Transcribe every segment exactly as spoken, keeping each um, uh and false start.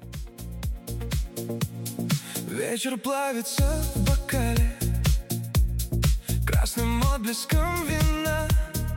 Вечер плавится в бокале красным отблеском вина.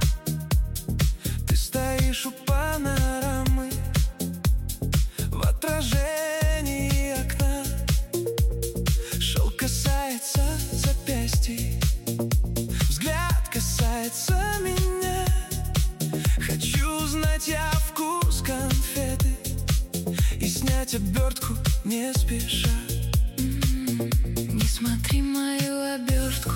Ты стоишь у панорамы в отражении окна. Шелк касается запястья, взгляд касается меня. Хочу узнать я вкус конфеты и снять обертку не спеша. Не смотри мою обертку,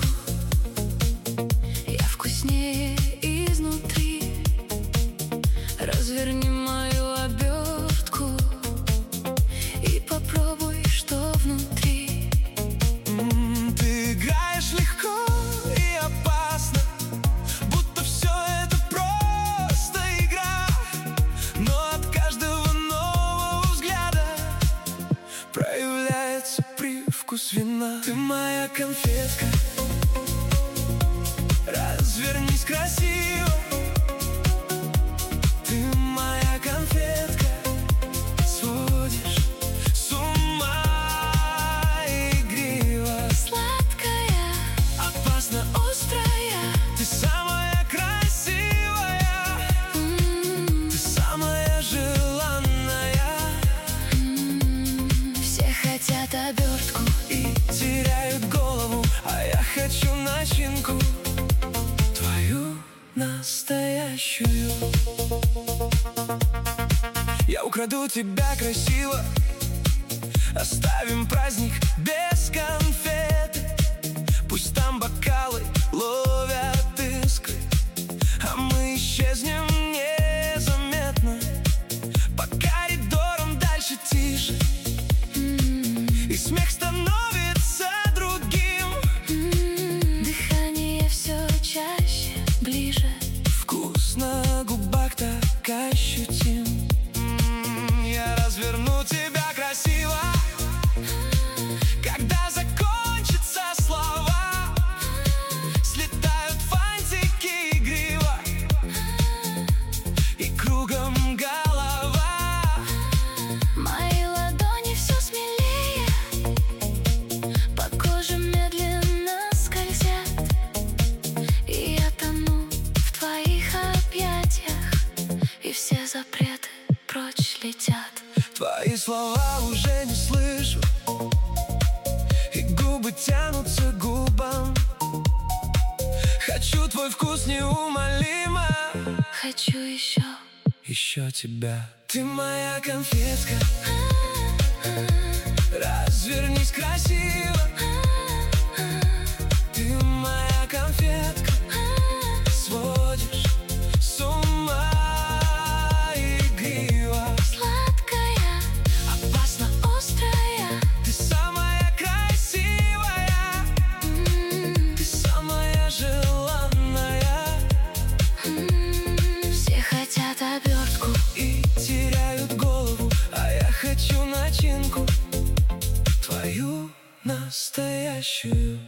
я вкуснее изнутри. Разверни мою обертку и попробуй, что внутри. М-м, Ты играешь легко и опасно, будто все это просто игра. Но от каждого нового взгляда проявляется привкус вина. Ты моя конфетка, развернись красиво. Ты моя конфетка, сводишь с ума игриво. Сладкая, опасно острая, ты самая красивая. м-м-м. Ты самая желанная. м-м-м. Все хотят обертку И теряют голову, а я хочу начинку твою настоящую. Я украду тебя красиво, оставим праздник без конфеты. Пусть там бокалы ловят искры, а мы исчезнем незаметно. По коридорам дальше тише, и смех становится другим. М-м-м. Дыхание все чаще, ближе. Вкус на губах так ощутим. М, Я разверну тебя красиво, когда закончатся слова. Слетают фантики игриво, и кругом голова. Мои ладони все смелее, по коже медленно скользят, и я тону в твоих объятиях, и все запреты прочь летят. Твои слова уже не слышу, и губы тянутся к губам. Хочу твой вкус неумолимо, Хочу еще. еще тебя. Ты моя конфетка, развернись красиво. Ты моя конфетка, сводишь с ума игриво. Сладкая, Опасно острая, ты самая красивая. м-м-м. Ты самая желанная. М-м-м. Все хотят обертку И теряют голову, а я хочу начинку твою настоящую.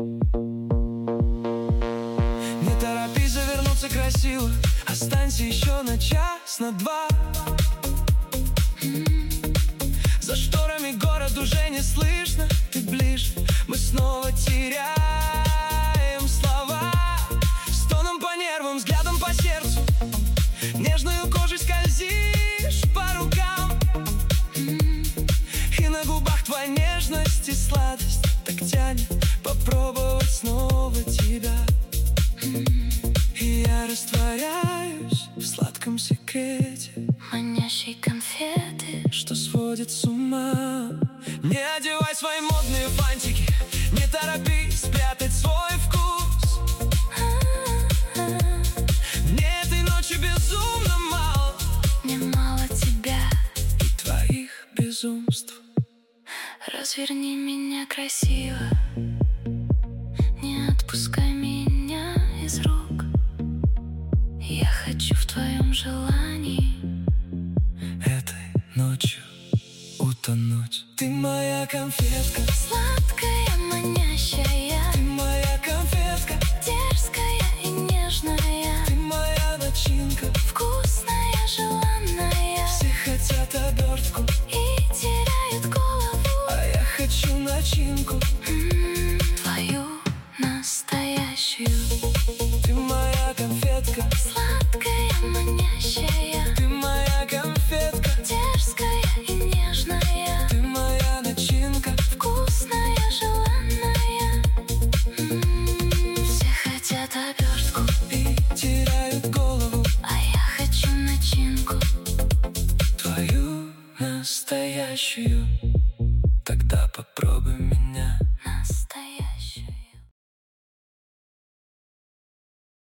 Не торопись завернуться красиво, останься еще на час, на два. За шторами город уже не слышно, ты ближе, мы снова теряем слова. Стоном по нервам, взглядом по сердцу, нежную кожей скользишь по рукам. И на губах твоя нежность и сладость так тянет попробовать снова тебя. И я растворяюсь в сладком секрете, манящей конфеты. что сводит с ума. Не одевай свои модные фантики, не торопись спрятать свой вкус. Мне этой ночи безумно мало, Мне мало тебя, и твоих безумств. разверни меня красиво, не отпускай меня из рук. Я хочу в твоем желании Этой ночью утонуть. Ты моя конфетка, сладкая, манящая. ты моя конфетка, Дерзкая и нежная, ты моя начинка. вкусная, желанная. Все хотят обертку И теряют Ты моя конфетка, сладкая, манящая. ты моя конфетка, Дерзкая и нежная. ты моя начинка, Вкусная, желанная. М-м-м. Все хотят обертку и теряют голову. А я хочу начинку. Твою настоящую. Тогда попробуй меня. Настоящую.